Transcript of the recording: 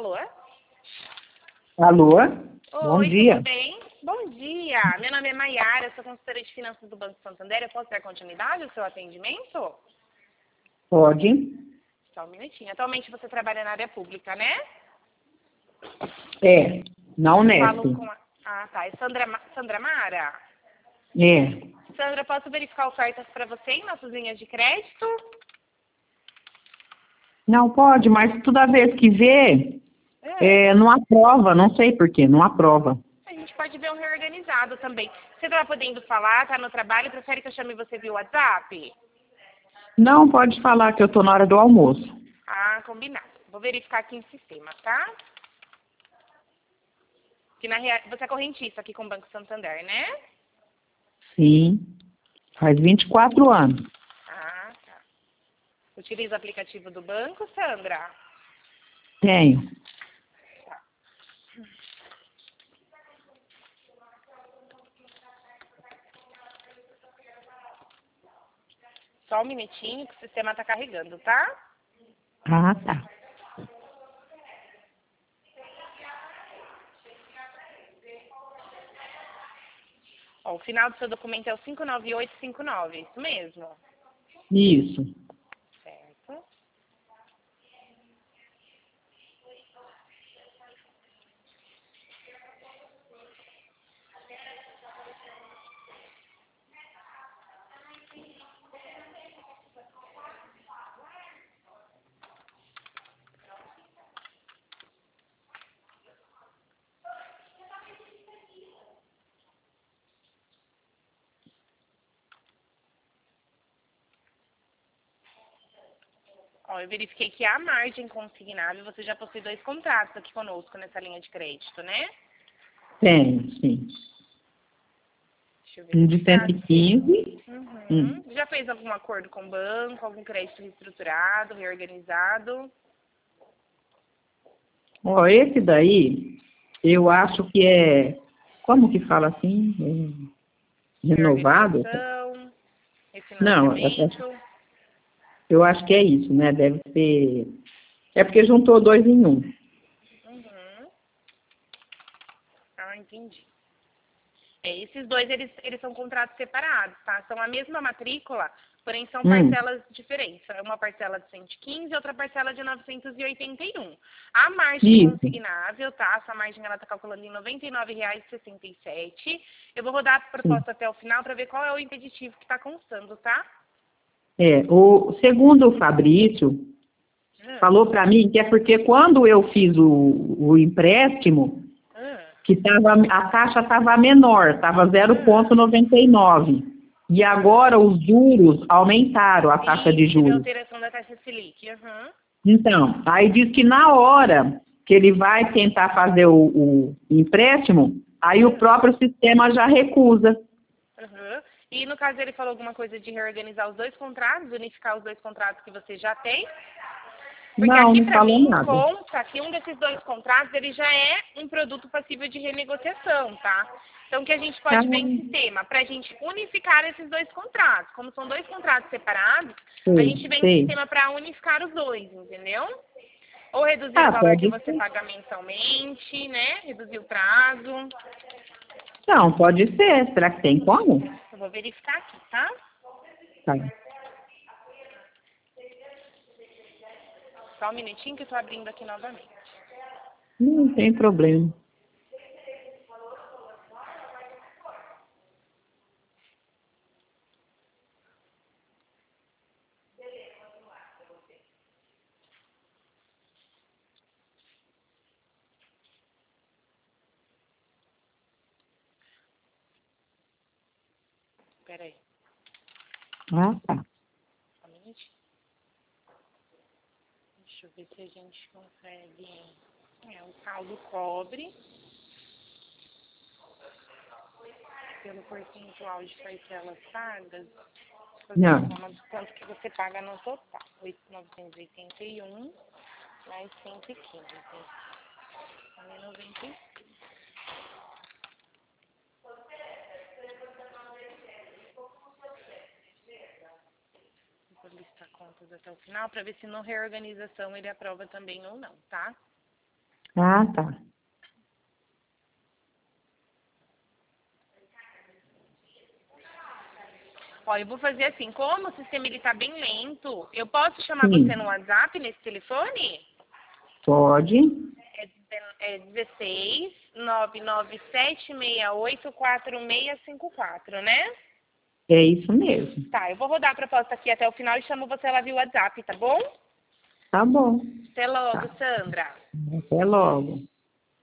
Alô? Alô? Bom Oi, dia. tudo bem? Bom dia. Meu nome é Maiara, sou consultora de finanças do Banco Santander. Eu posso dar continuidade ao seu atendimento? Pode? Só um minutinho. Atualmente você trabalha na área pública, né? É, na Unesp. Falo com a... Ah, tá. É Sandra Mara? É. Sandra, posso verificar ofertas para você em nossas linhas de crédito? Não pode, mas toda vez que vê, não aprova, não sei por quê, não aprova. A gente pode ver um reorganizado também. Você tá podendo falar, tá no trabalho, prefere que eu chame você via WhatsApp? Não pode falar que eu tô na hora do almoço. Ah, combinado. Vou verificar aqui em sistema, tá? Que você é correntista aqui com o Banco Santander, né? Sim, faz 24 anos. Ah, tá. Utiliza o aplicativo do banco, Sandra? Tenho. Só um minutinho que o sistema tá carregando, tá? Ah, tá. Ó, o final do seu documento é o 59859, isso mesmo? Isso. Certo. Ó, eu verifiquei que a margem consignável, você já possui 2 contratos aqui conosco nessa linha de crédito, né? Tenho, sim. Deixa eu Um de verificar aqui. 115. Já fez algum acordo com o banco, algum crédito reestruturado, reorganizado? Ó, esse daí, eu acho que é, como que fala assim? Renovado? Reorganização, Não, refinanciamento. eu acho que é isso, né? Deve ser. É porque juntou dois em um. Ah, entendi. Esses dois, eles são contratos separados, tá? São a mesma matrícula, porém são parcelas diferentes. É uma parcela de 115 e outra parcela de 981. A margem Isso. consignável, tá? Essa margem, ela tá calculando em R$ 99,67. Eu vou rodar a Sim. proposta até o final para ver qual é o impeditivo que tá constando, tá? Segundo o Fabrício, falou para mim que é porque quando eu fiz o empréstimo, que a taxa estava menor, estava 0,99. E agora os juros aumentaram a taxa de Teve juros. alteração da taxa Selic. Então, aí diz que na hora que ele vai tentar fazer o empréstimo, aí o próprio sistema já recusa. E no caso ele falou alguma coisa de reorganizar os 2 contratos, unificar os 2 contratos que você já tem? Porque Não, aqui não para falou mim nada. consta que um desses 2 contratos ele já é um produto passível de renegociação, tá? Então o que a gente pode ver em sistema, para a gente unificar esses 2 contratos. Como são 2 contratos separados, a gente vem em sistema para unificar os 2, entendeu? Ou reduzir o valor que Pode você ser. paga mensalmente, né? Reduzir o prazo. Não, pode ser. Será que tem como? Eu vou verificar aqui, tá? Tá. Só um minutinho que eu tô abrindo aqui novamente. Não tem problema. Peraí, Ah, tá. só um minutinho. Deixa eu ver se a gente consegue. O saldo cobre pelo percentual de parcelas pagas. Fazer a Não. soma do quanto que você paga no total. 8.981 mais 115. 1.095. Vou listar contas até o final para ver se no reorganização ele aprova também ou não, tá? Ah, tá. Ó, eu vou fazer assim, como o sistema ele tá bem lento, eu posso chamar Sim. você no WhatsApp, nesse telefone? Pode. É 16 997684654, né? É isso mesmo. Tá, eu vou rodar a proposta aqui até o final e chamo você lá via WhatsApp, tá bom? Tá bom. Até logo, Tá. Sandra. Até logo.